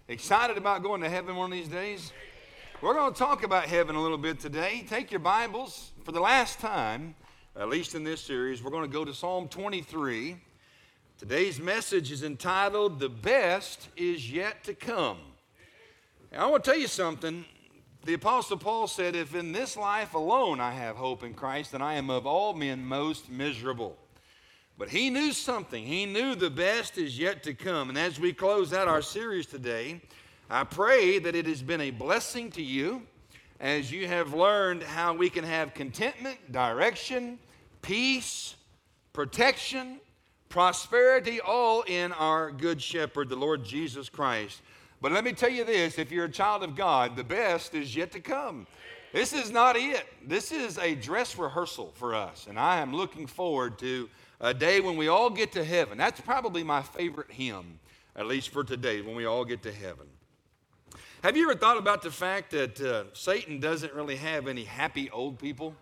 Excited about going to heaven one of these days? We're going to talk about heaven a little bit today. Take your Bibles. For the last time, at least in this series, we're going to go to Psalm 23. Today's message is entitled, "The Best Is Yet to Come." And I want to tell you something. The Apostle Paul said, "If in this life alone I have hope in Christ, then I am of all men most miserable." But he knew something. He knew the best is yet to come. And as we close out our series today, I pray that it has been a blessing to you as you have learned how we can have contentment, direction, peace, protection, prosperity, all in our good shepherd, the Lord Jesus Christ. But let me tell you this, if you're a child of God, the best is yet to come. This is not it. This is a dress rehearsal for us. And I am looking forward to a day when we all get to heaven. That's probably my favorite hymn, at least for today, when we all get to heaven. Have you ever thought about the fact that Satan doesn't really have any happy old people?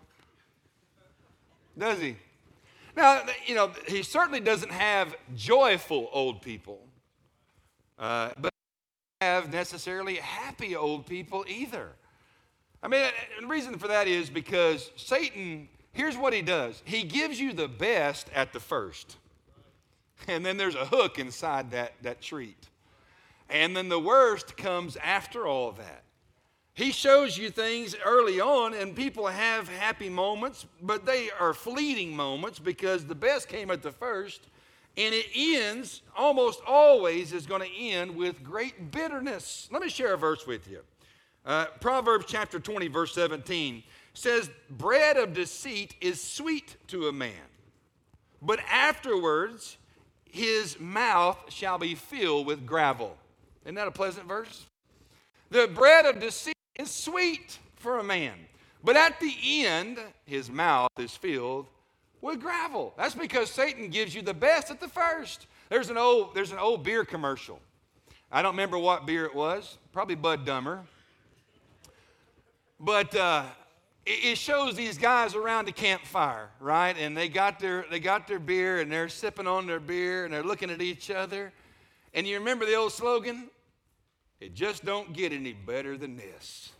Does he? Now, you know, he certainly doesn't have joyful old people, but he doesn't have necessarily happy old people either. I mean, the reason for that is because Satan, here's what he does. He gives you the best at the first. And then there's a hook inside that treat. And then the worst comes after all of that. He shows you things early on, and people have happy moments, but they are fleeting moments because the best came at the first. And it ends, almost always is going to end with great bitterness. Let me share a verse with you. Proverbs chapter 20, verse 17 says, "Bread of deceit is sweet to a man, but afterwards his mouth shall be filled with gravel." Isn't that a pleasant verse? The bread of deceit is sweet for a man, but at the end his mouth is filled with gravel. That's because Satan gives you the best at the first. There's an old beer commercial. I don't remember what beer it was, probably Bud Dummer. But it shows these guys around the campfire, right? And they got their beer, and they're sipping on their beer, and they're looking at each other. And you remember the old slogan? "It just don't get any better than this."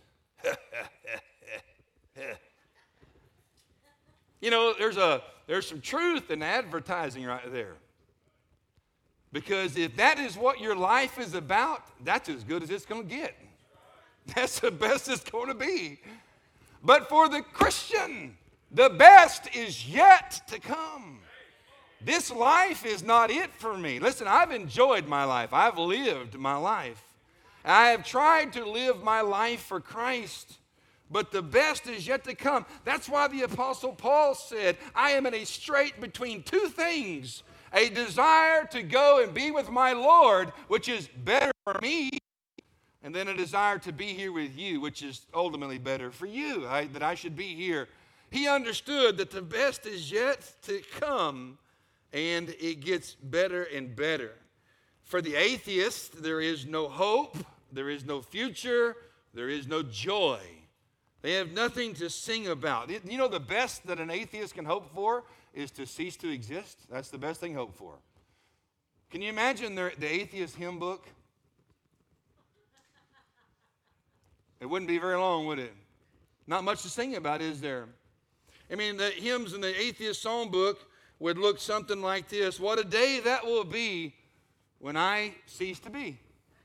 You know, there's some truth in advertising right there. Because if that is what your life is about, that's as good as it's going to get. That's the best it's going to be. But for the Christian, the best is yet to come. This life is not it for me. Listen, I've enjoyed my life. I've lived my life. I have tried to live my life for Christ. But the best is yet to come. That's why the Apostle Paul said, "I am in a strait between two things, a desire to go and be with my Lord, which is better for me, and then a desire to be here with you, which is ultimately better for you, that I should be here." He understood that the best is yet to come, and it gets better and better. For the atheist, there is no hope, there is no future, there is no joy. They have nothing to sing about. You know the best that an atheist can hope for is to cease to exist? That's the best thing to hope for. Can you imagine the atheist hymn book? It wouldn't be very long, would it? Not much to sing about, is there? I mean, the hymns in the atheist song book would look something like this: "What a day that will be when I cease to be."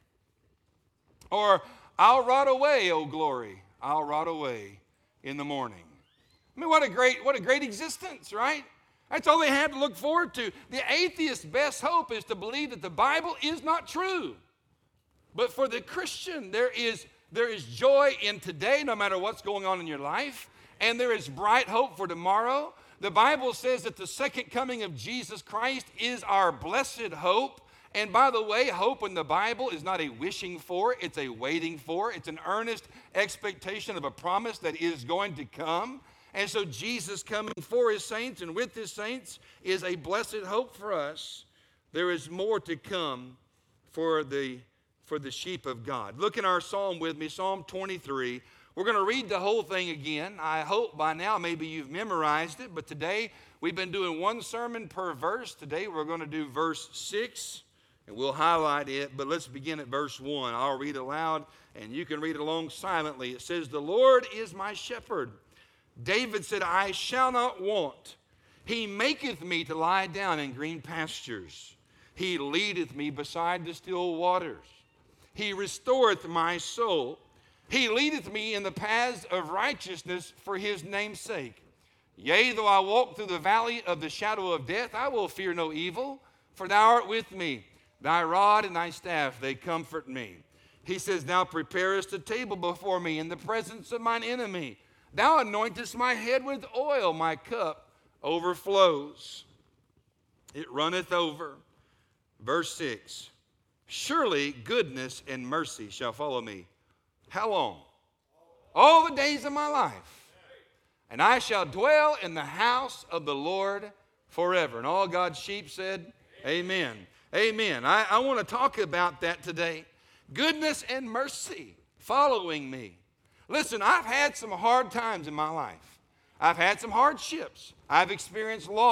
Or, "I'll rot away, oh glory, I'll rot away in the morning." I mean, what a great existence, right? That's all they have to look forward to. The atheist's best hope is to believe that the Bible is not true. But for the Christian, there is joy in today, no matter what's going on in your life, and there is bright hope for tomorrow. The Bible says that the second coming of Jesus Christ is our blessed hope. And by the way, hope in the Bible is not a wishing for, it's a waiting for. It's an earnest expectation of a promise that is going to come. And so Jesus coming for his saints and with his saints is a blessed hope for us. There is more to come for the sheep of God. Look in our psalm with me, Psalm 23. We're going to read the whole thing again. I hope by now maybe you've memorized it, but today we've been doing one sermon per verse. Today we're going to do verse 6 and we'll highlight it, but let's begin at verse 1. I'll read aloud, and you can read along silently. It says, "The Lord is my shepherd. David said, I shall not want. He maketh me to lie down in green pastures. He leadeth me beside the still waters. He restoreth my soul. He leadeth me in the paths of righteousness for his name's sake. Yea, though I walk through the valley of the shadow of death, I will fear no evil, for thou art with me. Thy rod and thy staff, they comfort me. He says, Thou preparest a table before me in the presence of mine enemy. Thou anointest my head with oil, my cup overflows. It runneth over. Verse 6, Surely goodness and mercy shall follow me. How long? All the days of my life. And I shall dwell in the house of the Lord forever. And all God's sheep said, Amen. Amen. I want to talk about that today. Goodness and mercy following me. Listen, I've had some hard times in my life. I've had some hardships. I've experienced loss.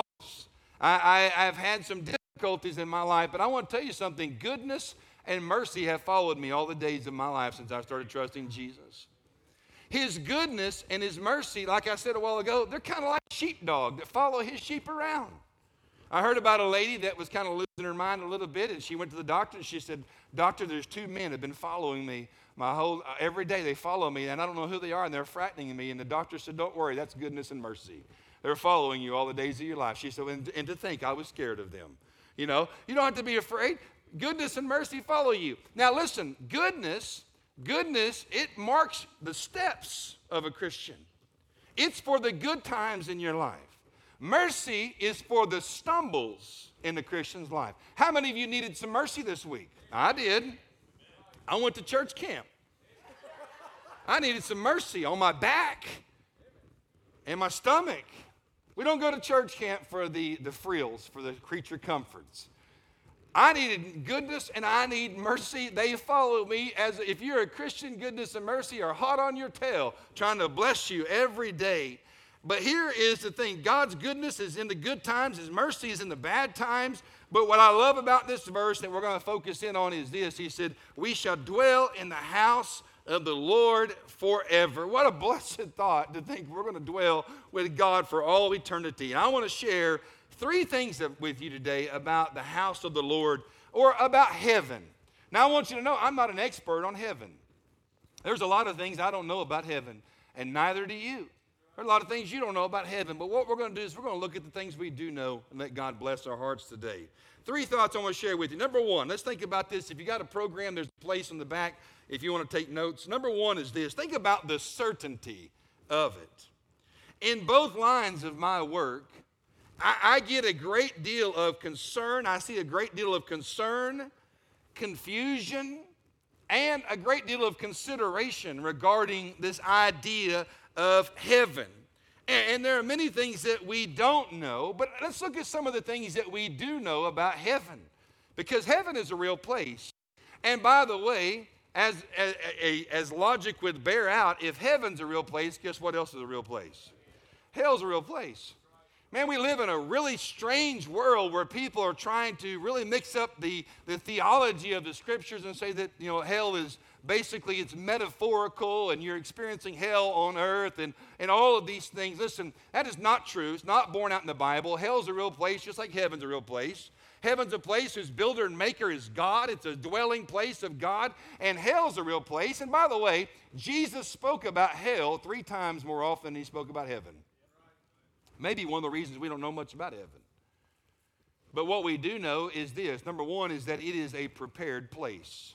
I've had some difficulties in my life. But I want to tell you something. Goodness and mercy have followed me all the days of my life since I started trusting Jesus. His goodness and his mercy, like I said a while ago, they're kind of like sheepdog that follow his sheep around. I heard about a lady that was kind of losing her mind a little bit, and she went to the doctor, and she said, Doctor, there's 2 men that have been following me every day. They follow me, and I don't know who they are, and they're frightening me. And the doctor said, don't worry, that's goodness and mercy. They're following you all the days of your life. She said, and to think I was scared of them. You know, you don't have to be afraid. Goodness and mercy follow you. Now listen, goodness, it marks the steps of a Christian. It's for the good times in your life. Mercy is for the stumbles in the Christian's life. How many of you needed some mercy this week? I did. I went to church camp. I needed some mercy on my back and my stomach. We don't go to church camp for the frills, for the creature comforts. I needed goodness and I need mercy. They follow me as if you're a Christian, goodness and mercy are hot on your tail, trying to bless you every day. But here is the thing. God's goodness is in the good times. His mercy is in the bad times. But what I love about this verse that we're going to focus in on is this. He said, we shall dwell in the house of the Lord forever. What a blessed thought to think we're going to dwell with God for all eternity. And I want to share 3 things with you today about the house of the Lord or about heaven. Now I want you to know I'm not an expert on heaven. There's a lot of things I don't know about heaven, and neither do you. There are a lot of things you don't know about heaven, but what we're going to do is we're going to look at the things we do know and let God bless our hearts today. 3 thoughts I want to share with you. Number 1, let's think about this. If you got a program, there's a place in the back if you want to take notes. Number 1 is this. Think about the certainty of it. In both lines of my work, I get a great deal of concern. I see a great deal of concern, confusion, and a great deal of consideration regarding this idea of heaven. And there are many things that we don't know, but let's look at some of the things that we do know about heaven, because heaven is a real place. And by the way, as logic would bear out, if heaven's a real place, guess what else is a real place? Hell's a real place. Man, we live in a really strange world where people are trying to really mix up the theology of the scriptures and say that, hell is basically it's metaphorical and you're experiencing hell on earth and all of these things. Listen, that is not true. It's not borne out in the Bible. Hell's a real place just like heaven's a real place. Heaven's a place whose builder and maker is God. It's a dwelling place of God. And hell's a real place. And by the way, Jesus spoke about hell 3 times more often than he spoke about heaven. Maybe one of the reasons we don't know much about heaven. But what we do know is this. Number 1 is that it is a prepared place.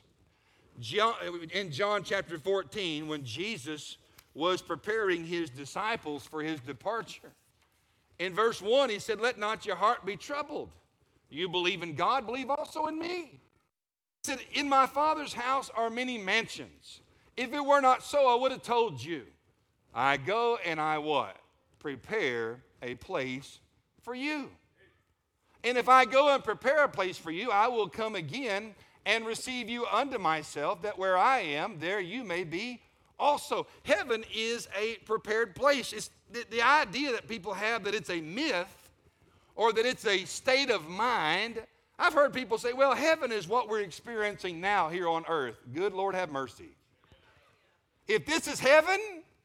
In John chapter 14, when Jesus was preparing his disciples for his departure, in verse 1, he said, let not your heart be troubled. You believe in God, believe also in me. He said, in my Father's house are many mansions. If it were not so, I would have told you. I go and I what? Prepare a place for you. And if I go and prepare a place for you, I will come again and receive you unto myself, that where I am, there you may be also. Heaven is a prepared place. It's the idea that people have that it's a myth or that it's a state of mind I've heard people say, well, heaven is what we're experiencing now here on earth. Good Lord have mercy. If this is heaven,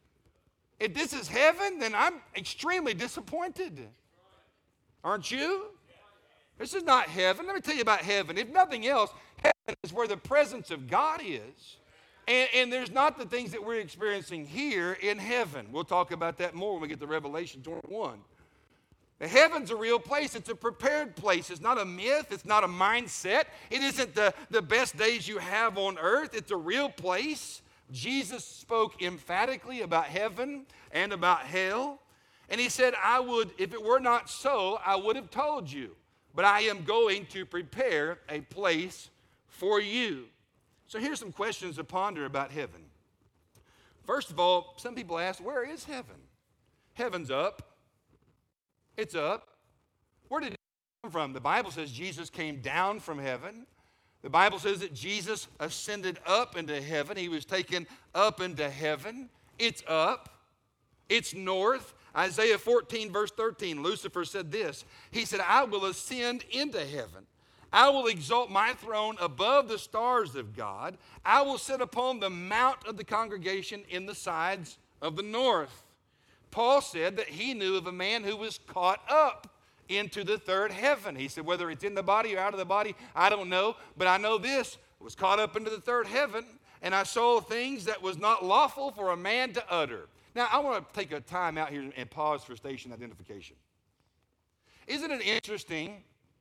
then I'm extremely disappointed. Aren't you? This is not heaven. Let me tell you about heaven. If nothing else, heaven is where the presence of God is. And there's not the things that we're experiencing here in heaven. We'll talk about that more when we get to Revelation 21. The heaven's a real place. It's a prepared place. It's not a myth. It's not a mindset. It isn't the best days you have on earth. It's a real place. Jesus spoke emphatically about heaven and about hell. And he said, if it were not so, I would have told you. But I am going to prepare a place for you. So here's some questions to ponder about heaven. First of all, some people ask, where is heaven? Heaven's up. It's up. Where did it come from? The Bible says Jesus came down from heaven. The Bible says that Jesus ascended up into heaven. He was taken up into heaven. It's up. It's north. Isaiah 14, verse 13, Lucifer said this. He said, I will ascend into heaven. I will exalt my throne above the stars of God. I will sit upon the mount of the congregation in the sides of the north. Paul said that he knew of a man who was caught up into the third heaven. He said, whether it's in the body or out of the body, I don't know. But I know this, was caught up into the third heaven, and I saw things that was not lawful for a man to utter. Now, I want to take a time out here and pause for station identification. Isn't it interesting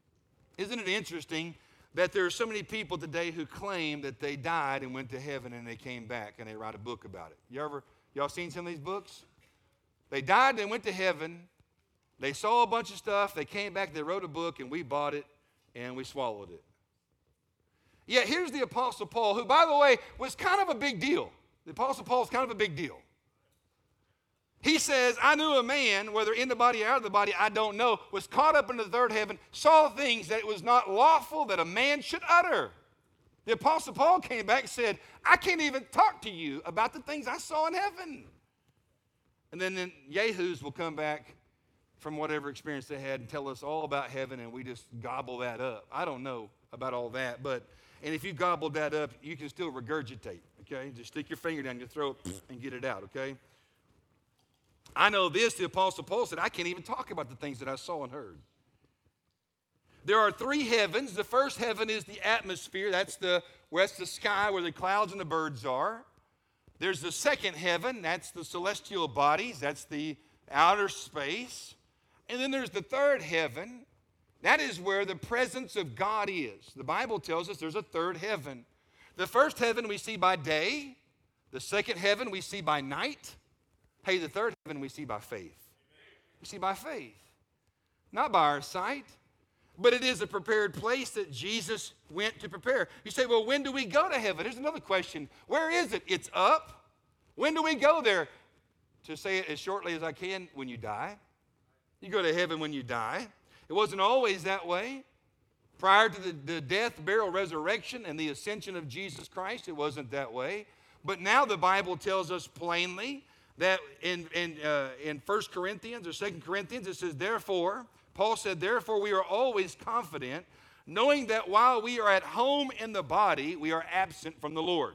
that there are so many people today who claim that they died and went to heaven and they came back and they write a book about it? Y'all seen some of these books? They died, they went to heaven, they saw a bunch of stuff, they came back, they wrote a book, and we bought it and we swallowed it. Yet here's the Apostle Paul, who, by the way, was kind of a big deal. The Apostle Paul is kind of a big deal. He says, I knew a man, whether in the body or out of the body, I don't know, was caught up into the third heaven, saw things that it was not lawful that a man should utter. The Apostle Paul came back and said, I can't even talk to you about the things I saw in heaven. And then yahoos will come back from whatever experience they had and tell us all about heaven, and we just gobble that up. I don't know about all that, and if you gobbled that up, you can still regurgitate, okay? Just stick your finger down your throat and get it out, okay? I know this, the Apostle Paul said, I can't even talk about the things that I saw and heard. There are three heavens. The first heaven is the atmosphere. That's the sky where the clouds and the birds are. There's the second heaven. That's the celestial bodies. That's the outer space. And then there's the third heaven. That is where the presence of God is. The Bible tells us there's a third heaven. The first heaven we see by day. The second heaven we see by night. Hey, the third heaven we see by faith. We see by faith. Not by our sight. But it is a prepared place that Jesus went to prepare. You say, well, when do we go to heaven? Here's another question. Where is it? It's up. When do we go there? To say it as shortly as I can, when you die. You go to heaven when you die. It wasn't always that way. Prior to the death, burial, resurrection, and the ascension of Jesus Christ, it wasn't that way. But now the Bible tells us plainly that in 1 Corinthians or 2 Corinthians, it says, therefore, Paul said, therefore we are always confident, knowing that while we are at home in the body, we are absent from the Lord.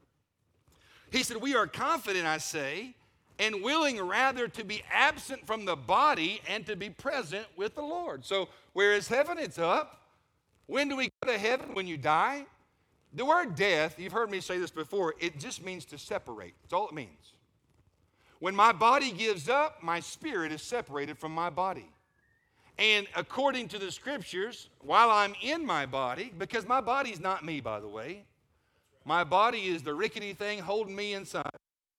He said, we are confident, I say, and willing rather to be absent from the body and to be present with the Lord. So where is heaven? It's up. When do we go to heaven? When you die. The word death, you've heard me say this before, it just means to separate. That's all it means. When my body gives up, my spirit is separated from my body. And according to the scriptures, while I'm in my body, because my body's not me, by the way. My body is the rickety thing holding me inside.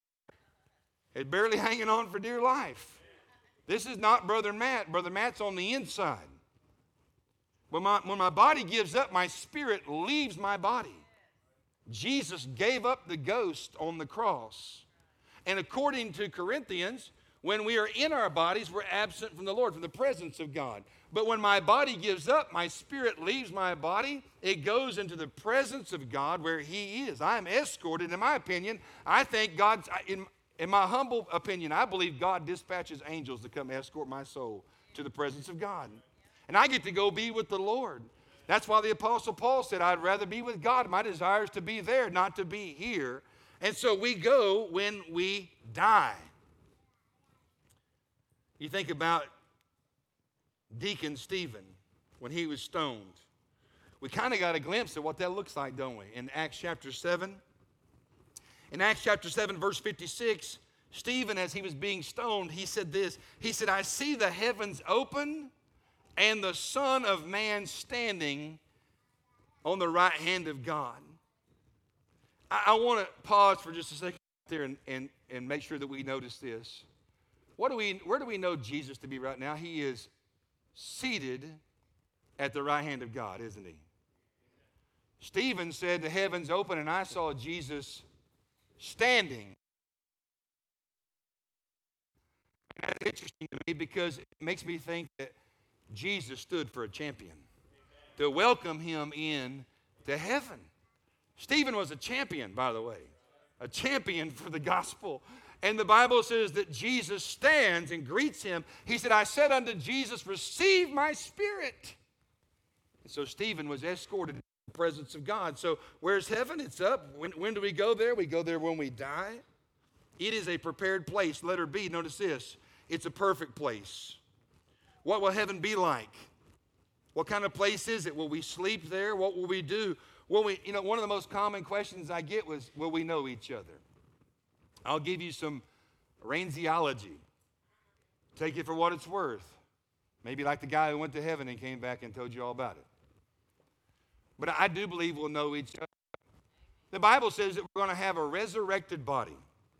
It's barely hanging on for dear life. This is not Brother Matt. Brother Matt's on the inside. When my body gives up, my spirit leaves my body. Jesus gave up the ghost on the cross. And according to Corinthians, when we are in our bodies, we're absent from the Lord, from the presence of God. But when my body gives up, my spirit leaves my body, it goes into the presence of God where He is. I am escorted, in my opinion. I think God's, in my humble opinion, I believe God dispatches angels to come escort my soul to the presence of God. And I get to go be with the Lord. That's why the Apostle Paul said, I'd rather be with God. My desire is to be there, not to be here. And so we go when we die. You think about Deacon Stephen when he was stoned. We kind of got a glimpse of what that looks like, don't we? In Acts chapter 7. In Acts chapter 7, verse 56, Stephen, as he was being stoned, he said this. He said, I see the heavens open and the Son of Man standing on the right hand of God. I want to pause for just a second there and make sure that we notice this. Where do we know Jesus to be right now? He is seated at the right hand of God, isn't he? Stephen said, the heavens open and I saw Jesus standing. And that's interesting to me because it makes me think that Jesus stood for a champion to welcome him in to heaven. Stephen was a champion, by the way, a champion for the gospel. And the Bible says that Jesus stands and greets him. He said, I said unto Jesus, receive my spirit. And so Stephen was escorted into the presence of God. So where's heaven? It's up. When do we go there? We go there when we die. It is a prepared place. Letter B, notice this. It's a perfect place. What will heaven be like? What kind of place is it? Will we sleep there? What will we do? One of the most common questions I get was, will we know each other? I'll give you some Rainsiology. Take it for what it's worth. Maybe like the guy who went to heaven and came back and told you all about it. But I do believe we'll know each other. The Bible says that we're going to have a resurrected body.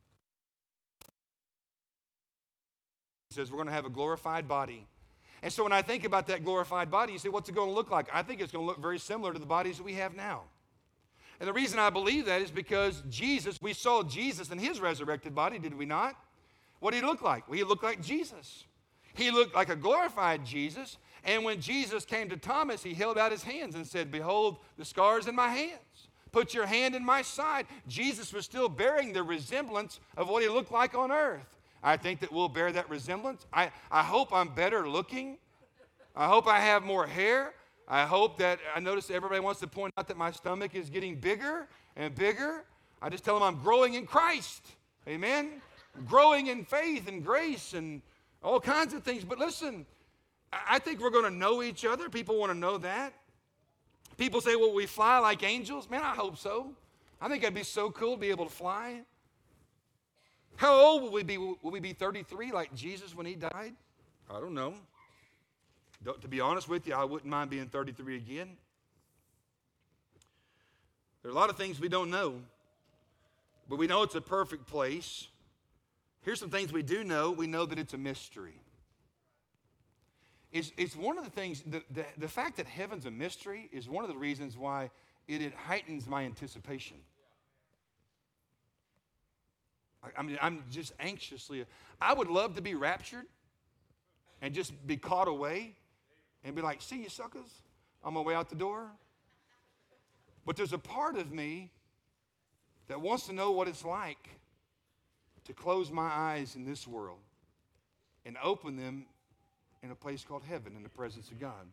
It says we're going to have a glorified body. And so when I think about that glorified body, you say, what's it going to look like? I think it's going to look very similar to the bodies that we have now. And the reason I believe that is because we saw Jesus in his resurrected body, did we not? What did he look like? Well, he looked like Jesus. He looked like a glorified Jesus. And when Jesus came to Thomas, he held out his hands and said, behold the scars in my hands. Put your hand in my side. Jesus was still bearing the resemblance of what he looked like on earth. I think that we'll bear that resemblance. I hope I'm better looking. I hope I have more hair. I hope that, I notice everybody wants to point out that my stomach is getting bigger and bigger. I just tell them I'm growing in Christ. Amen? Growing in faith and grace and all kinds of things. But listen, I think we're going to know each other. People want to know that. People say, well, we fly like angels. Man, I hope so. I think that'd be so cool to be able to fly. How old will we be? Will we be 33 like Jesus when he died? I don't know. To be honest with you, I wouldn't mind being 33 again. There are a lot of things we don't know, but we know it's a perfect place. Here's some things we do know. We know that it's a mystery. It's one of the things, the fact that heaven's a mystery is one of the reasons why it heightens my anticipation. I mean, I'm just anxiously, I would love to be raptured and just be caught away and be like, see you suckers, on my way out the door. But there's a part of me that wants to know what it's like to close my eyes in this world and open them in a place called heaven in the presence of God.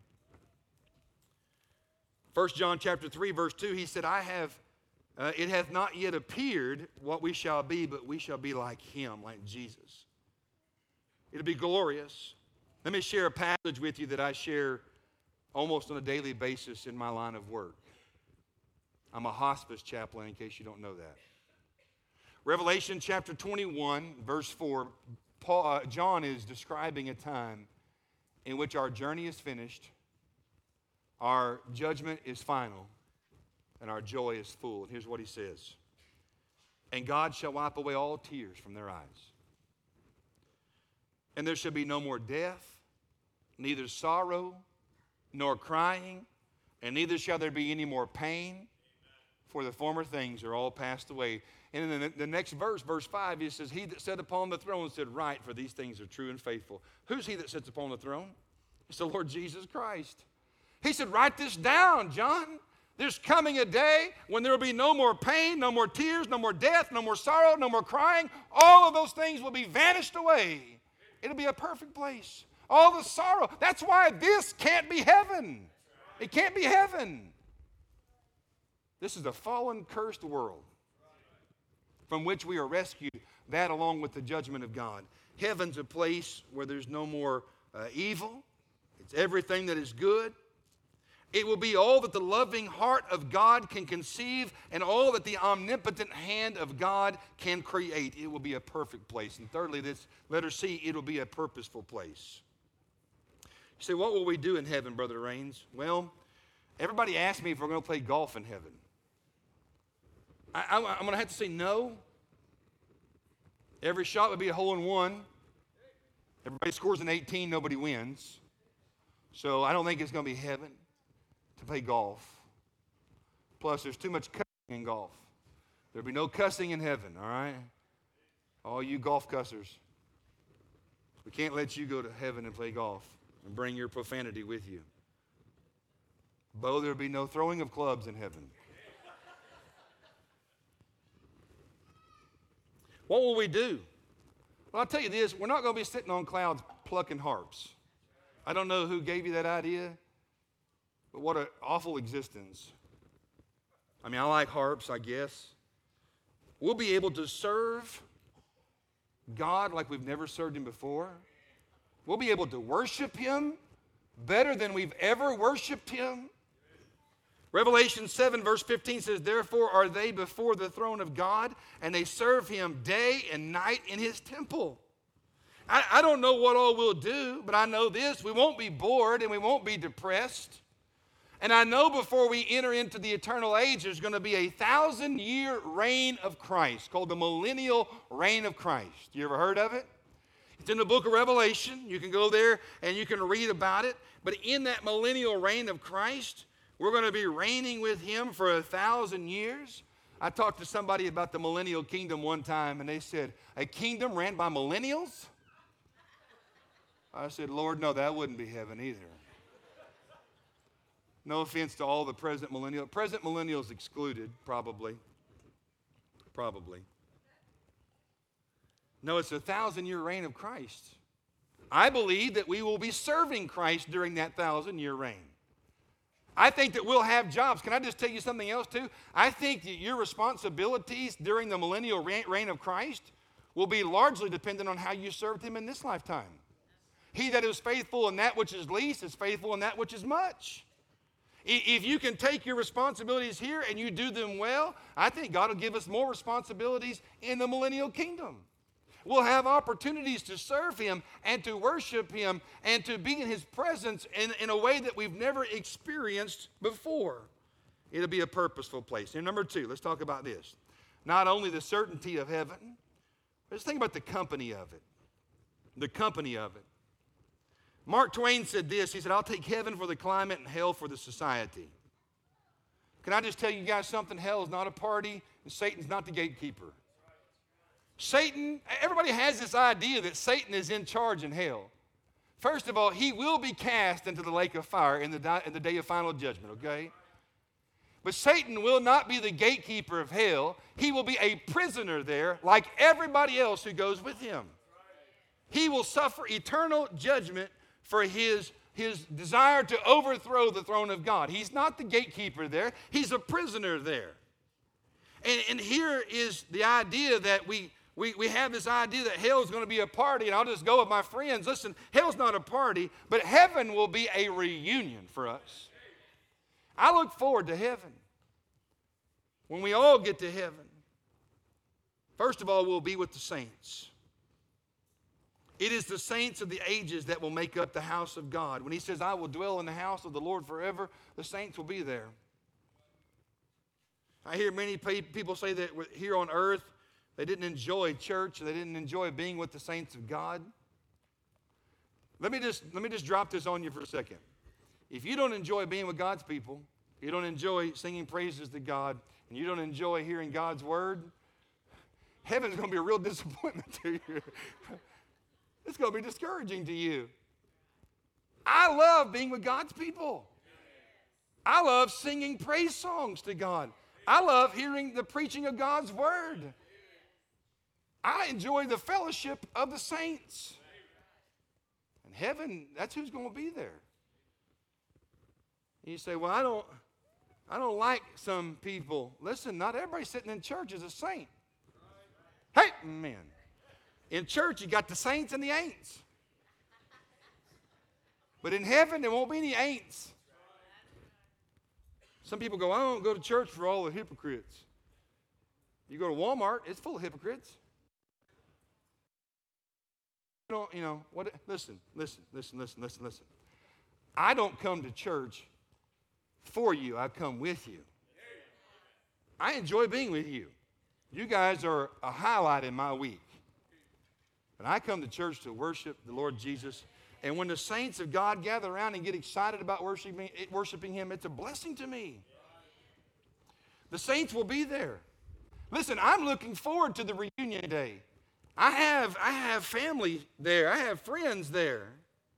1 John chapter 3, verse 2, he said, it hath not yet appeared what we shall be, but we shall be like him, like Jesus. It'll be glorious. Let me share a passage with you that I share almost on a daily basis in my line of work. I'm a hospice chaplain, in case you don't know that. Revelation chapter 21, verse 4, John is describing a time in which our journey is finished, our judgment is final, and our joy is full. And here's what he says. And God shall wipe away all tears from their eyes. And there shall be no more death, neither sorrow, nor crying, and neither shall there be any more pain, for the former things are all passed away. And in the next verse, verse 5, it says, he that sat upon the throne said, right, for these things are true and faithful. Who's he that sits upon the throne? It's the Lord Jesus Christ. He said, write this down, John. There's coming a day when there will be no more pain, no more tears, no more death, no more sorrow, no more crying. All of those things will be vanished away. It'll be a perfect place. All the sorrow. That's why this can't be heaven. It can't be heaven. This is a fallen, cursed world from which we are rescued, that along with the judgment of God. Heaven's a place where there's no more evil. It's everything that is good. It will be all that the loving heart of God can conceive and all that the omnipotent hand of God can create. It will be a perfect place. And thirdly, this letter C, it will be a purposeful place. You say, what will we do in heaven, Brother Raines? Well, everybody asks me if we're going to play golf in heaven. I'm going to have to say no. Every shot would be a hole-in-one. Everybody scores an 18, nobody wins. So I don't think it's going to be heaven to play golf. Plus, there's too much cussing in golf. There'll be no cussing in heaven, all right? All you golf cussers. We can't let you go to heaven and play golf and bring your profanity with you. Bo, there'll be no throwing of clubs in heaven. What will we do? Well, I'll tell you this, we're not going to be sitting on clouds plucking harps. I don't know who gave you that idea, but what an awful existence. I mean, I like harps, I guess. We'll be able to serve God like we've never served Him before. We'll be able to worship Him better than we've ever worshiped Him. Revelation 7 verse 15 says, therefore are they before the throne of God, and they serve Him day and night in His temple. I don't know what all we'll do, but I know this, we won't be bored and we won't be depressed. And I know before we enter into the eternal age, there's going to be a 1,000-year reign of Christ called the millennial reign of Christ. You ever heard of it? It's in the book of Revelation. You can go there and you can read about it. But in that millennial reign of Christ, we're going to be reigning with Him for 1,000 years. I talked to somebody about the millennial kingdom one time, and they said, a kingdom ran by millennials? I said, Lord, no, that wouldn't be heaven either. No offense to all the present millennials. Present millennials excluded, probably. Probably. No, it's a 1,000-year reign of Christ. I believe that we will be serving Christ during that 1,000-year reign. I think that we'll have jobs. Can I just tell you something else too? I think that your responsibilities during the millennial reign of Christ will be largely dependent on how you served Him in this lifetime. He that is faithful in that which is least is faithful in that which is much. If you can take your responsibilities here and you do them well, I think God will give us more responsibilities in the millennial kingdom. We'll have opportunities to serve Him and to worship Him and to be in His presence in a way that we've never experienced before. It'll be a purposeful place. And number two, let's talk about this. Not only the certainty of heaven, but let's think about the company of it. The company of it. Mark Twain said this. He said, I'll take heaven for the climate and hell for the society. Can I just tell you guys something? Hell is not a party, and Satan's not the gatekeeper. Satan, everybody has this idea that Satan is in charge in hell. First of all, he will be cast into the lake of fire in the day of final judgment, okay? But Satan will not be the gatekeeper of hell. He will be a prisoner there like everybody else who goes with him. He will suffer eternal judgment for his desire to overthrow the throne of God. He's not the gatekeeper there. He's a prisoner there. And here is the idea that we have this idea that hell is going to be a party, and I'll just go with my friends. Listen, hell's not a party, but heaven will be a reunion for us. I look forward to heaven. When we all get to heaven, first of all, we'll be with the saints. It is the saints of the ages that will make up the house of God. When He says, I will dwell in the house of the Lord forever, the saints will be there. I hear many people say that here on earth, they didn't enjoy church. They didn't enjoy being with the saints of God. Let me just drop this on you for a second. If you don't enjoy being with God's people, you don't enjoy singing praises to God, and you don't enjoy hearing God's word, heaven's going to be a real disappointment to you. It's going to be discouraging to you. I love being with God's people. I love singing praise songs to God. I love hearing the preaching of God's word. I enjoy the fellowship of the saints. And heaven, that's who's going to be there. You say, well, I don't like some people. Listen, not everybody sitting in church is a saint. Hey, man. In church, you got the saints and the ain'ts. But in heaven, there won't be any ain'ts. Some people go, I don't go to church for all the hypocrites. You go to Walmart, it's full of hypocrites. What? Listen. I don't come to church for you. I come with you. I enjoy being with you. You guys are a highlight in my week. But I come to church to worship the Lord Jesus. And when the saints of God gather around and get excited about worshiping Him, it's a blessing to me. The saints will be there. Listen, I'm looking forward to the reunion day. I have family there. I have friends there.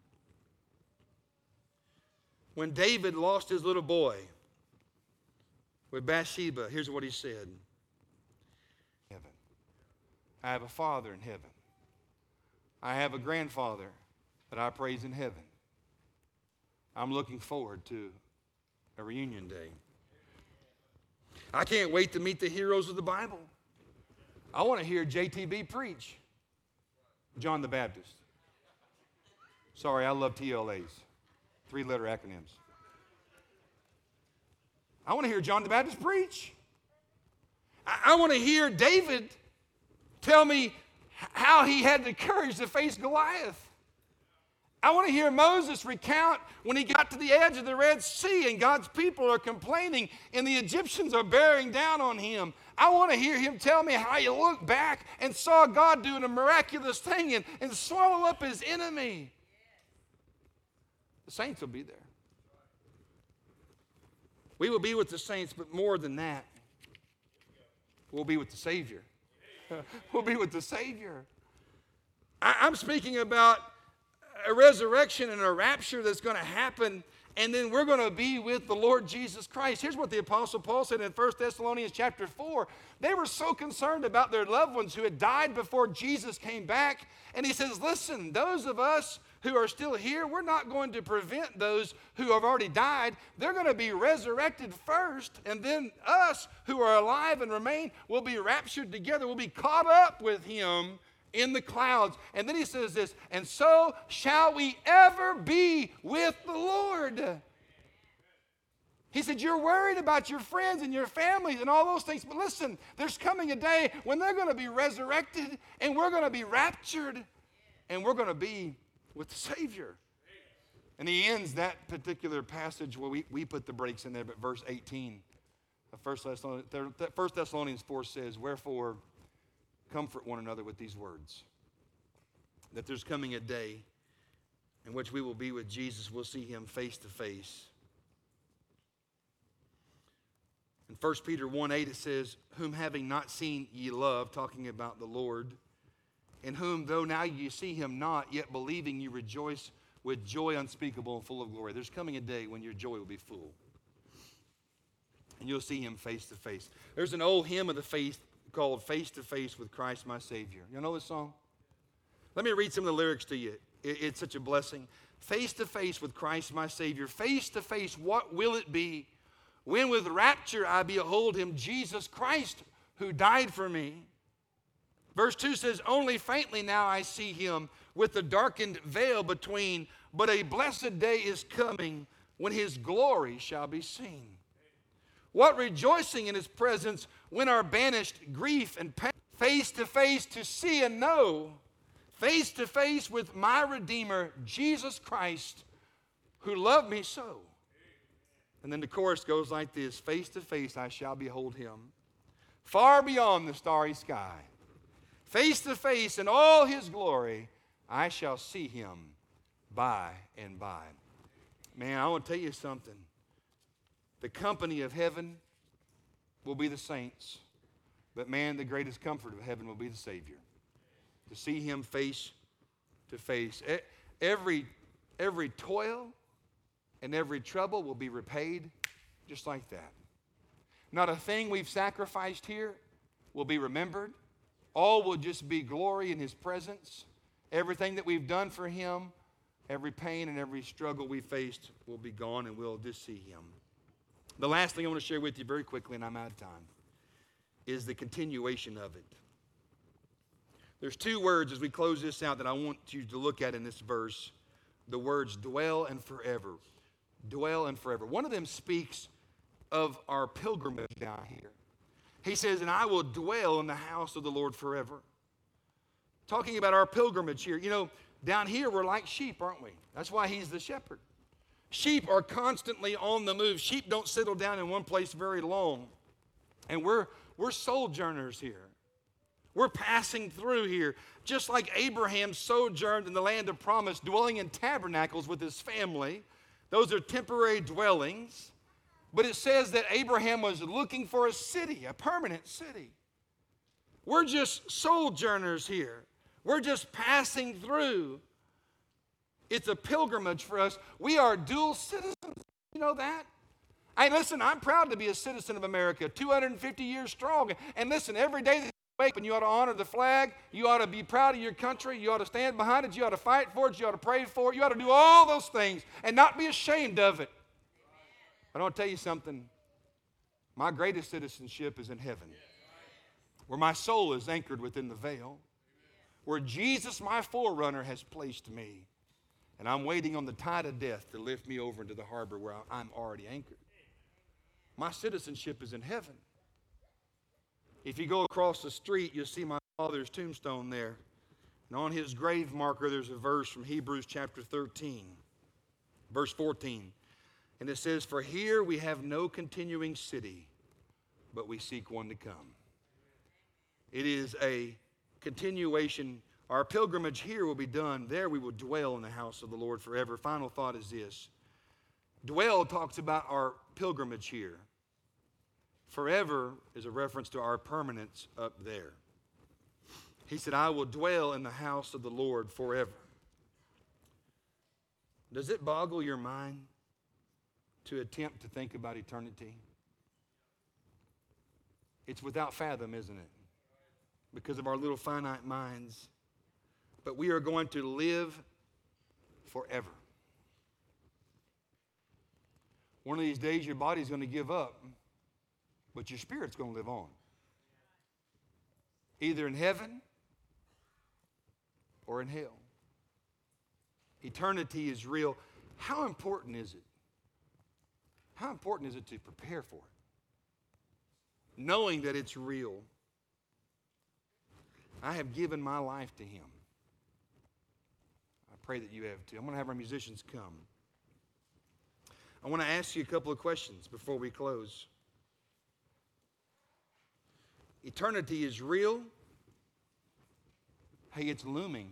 When David lost his little boy with Bathsheba, here's what he said. Heaven. I have a father in heaven. I have a grandfather that I praise in heaven. I'm looking forward to a reunion day. I can't wait to meet the heroes of the Bible. I want to hear JTB preach. John the Baptist. Sorry, I love TLAs. 3-letter acronyms. I want to hear John the Baptist preach. I want to hear David tell me how he had the courage to face Goliath. I want to hear Moses recount when he got to the edge of the Red Sea and God's people are complaining and the Egyptians are bearing down on him. I want to hear him tell me how he looked back and saw God doing a miraculous thing and swallow up his enemy. The saints will be there. We will be with the saints, but more than that, we'll be with the Savior. We'll be with the Savior. I'm speaking about a resurrection and a rapture that's going to happen, and then we're going to be with the Lord Jesus Christ. Here's what the Apostle Paul said in 1 Thessalonians chapter 4. They were so concerned about their loved ones who had died before Jesus came back. And he says, listen, those of us who are still here, we're not going to prevent those who have already died. They're going to be resurrected first, and then us who are alive and remain will be raptured together. We'll be caught up with him in the clouds. And then he says this, and so shall we ever be with the Lord. He said, you're worried about your friends and your families and all those things, but listen, there's coming a day when they're going to be resurrected and we're going to be raptured and we're going to be with the Savior. And he ends that particular passage where we put the brakes in there, but verse 18 of 1 Thessalonians 4 says, wherefore comfort one another with these words, that there's coming a day in which we will be with Jesus. We'll see him face to face. In 1 Peter 1:8 it says, whom having not seen ye love, talking about the Lord, in whom though now you see him not, yet believing you rejoice with joy unspeakable and full of glory. There's coming a day when your joy will be full. And you'll see him face to face. There's an old hymn of the faith called Face to Face with Christ My Savior. You know this song? Let me read some of the lyrics to you. It's such a blessing. Face to face with Christ my Savior. Face to face, what will it be when with rapture I behold him, Jesus Christ, who died for me? Verse 2 says, only faintly now I see him with the darkened veil between, but a blessed day is coming when his glory shall be seen. What rejoicing in his presence when our banished grief and pain, face to face to see and know, face to face with my Redeemer, Jesus Christ, who loved me so. And then the chorus goes like this, face to face I shall behold him, far beyond the starry sky. Face to face in all his glory, I shall see him by and by. Man, I want to tell you something. The company of heaven will be the saints. But man, the greatest comfort of heaven will be the Savior. To see him face to face. Every toil and every trouble will be repaid just like that. Not a thing we've sacrificed here will be remembered. All will just be glory in his presence. Everything that we've done for him every pain and every struggle we faced will be gone, and we'll just see Him. The last thing I want to share with you very quickly, and I'm out of time, is the continuation of it. There's two words as we close this out that I want you to look at in this verse. The words dwell and forever. Dwell and forever. One of them speaks of our pilgrimage down here. He says, and I will dwell in the house of the Lord forever. Talking about our pilgrimage here. You know, down here we're like sheep, aren't we? That's why He's the shepherd. Sheep are constantly on the move. Sheep don't settle down in one place very long. And we're sojourners here. We're passing through here. Just like Abraham sojourned in the land of promise, dwelling in tabernacles with his family. Those are temporary dwellings. But it says that Abraham was looking for a city, a permanent city. We're just sojourners here. We're just passing through. It's a pilgrimage for us. We are dual citizens. You know that? Hey, listen, I'm proud to be a citizen of America, 250 years strong. And listen, every day that you wake up, and you ought to honor the flag. You ought to be proud of your country. You ought to stand behind it. You ought to fight for it. You ought to pray for it. You ought to do all those things and not be ashamed of it. I want to tell you something. My greatest citizenship is in heaven, where my soul is anchored within the veil, where Jesus, my forerunner, has placed me. And I'm waiting on the tide of death to lift me over into the harbor where I'm already anchored. My citizenship is in heaven. If you go across the street, you'll see my father's tombstone there. And on his grave marker, there's a verse from Hebrews chapter 13, verse 14. And it says, for here we have no continuing city, but we seek one to come. It is a continuation. Our pilgrimage here will be done. There we will dwell in the house of the Lord forever. Final thought is this. Dwell talks about our pilgrimage here. Forever is a reference to our permanence up there. He said, I will dwell in the house of the Lord forever. Does it boggle your mind to attempt to think about eternity? It's without fathom, isn't it? Because of our little finite minds. But we are going to live forever. One of these days your body's going to give up, but your spirit's going to live on. Either in heaven or in hell. Eternity is real. How important is it? How important is it to prepare for it? Knowing that it's real. I have given my life to Him. I pray that you have too. I'm going to have our musicians come. I want to ask you a couple of questions before we close. Eternity is real. Hey, it's looming.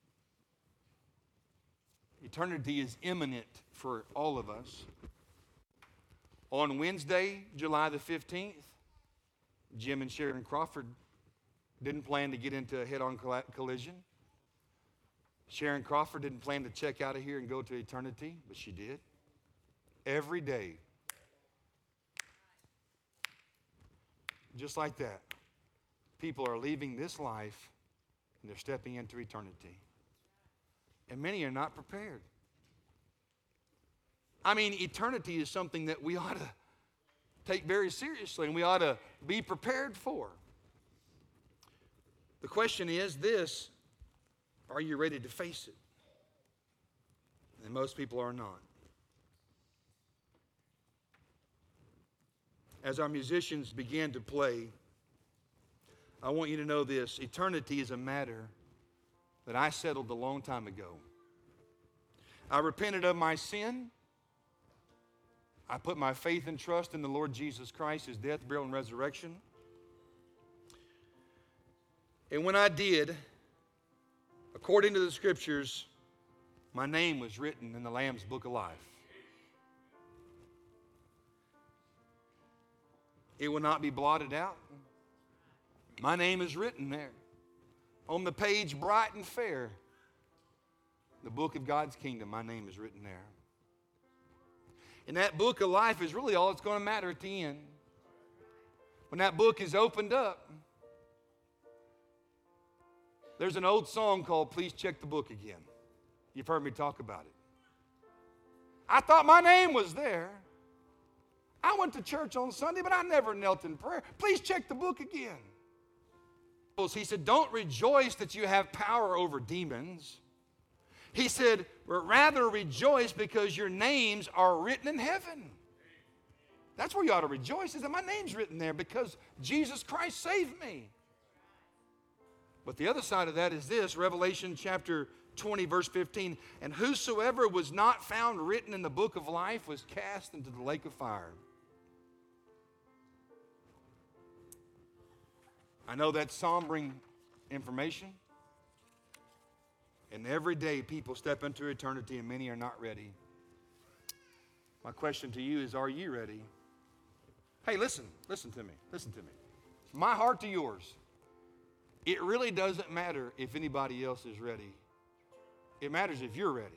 Eternity is imminent for all of us. On Wednesday, July the 15th, Jim and Sharon Crawford didn't plan to get into a head-on collision. Sharon Crawford didn't plan to check out of here and go to eternity, but she did. Every day. Just like that. People are leaving this life and they're stepping into eternity. And many are not prepared. I mean, eternity is something that we ought to take very seriously and we ought to be prepared for. The question is this: are you ready to face it? And most people are not. As our musicians begin to play, I want you to know this: eternity is a matter that I settled a long time ago. I repented of my sin. I put my faith and trust in the Lord Jesus Christ, His death, burial, and resurrection. And when I did, according to the Scriptures, my name was written in the Lamb's Book of Life. It will not be blotted out. My name is written there. On the page, bright and fair, the book of God's kingdom, my name is written there. And that book of life is really all that's going to matter at the end. When that book is opened up, there's an old song called Please Check the Book Again. You've heard me talk about it. I thought my name was there. I went to church on Sunday, but I never knelt in prayer. Please check the book again. He said, don't rejoice that you have power over demons. He said, rather rejoice because your names are written in heaven. That's where you ought to rejoice, is that my name's written there because Jesus Christ saved me. But the other side of that is this, Revelation chapter 20, verse 15. And whosoever was not found written in the book of life was cast into the lake of fire. I know that's sombering information. And every day people step into eternity and many are not ready. My question to you is, are you ready? Hey, listen to me. My heart to yours. It really doesn't matter if anybody else is ready. It matters if you're ready.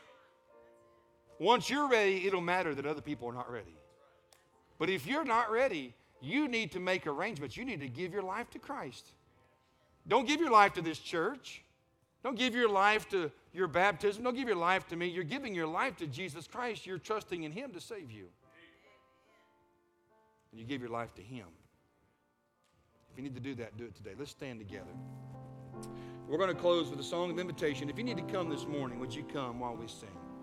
Once you're ready, it'll matter that other people are not ready. But if you're not ready, you need to make arrangements. You need to give your life to Christ. Don't give your life to this church. Don't give your life to your baptism. Don't give your life to me. You're giving your life to Jesus Christ. You're trusting in Him to save you. And you give your life to Him. If you need to do that, do it today. Let's stand together. We're going to close with a song of invitation. If you need to come this morning, would you come while we sing?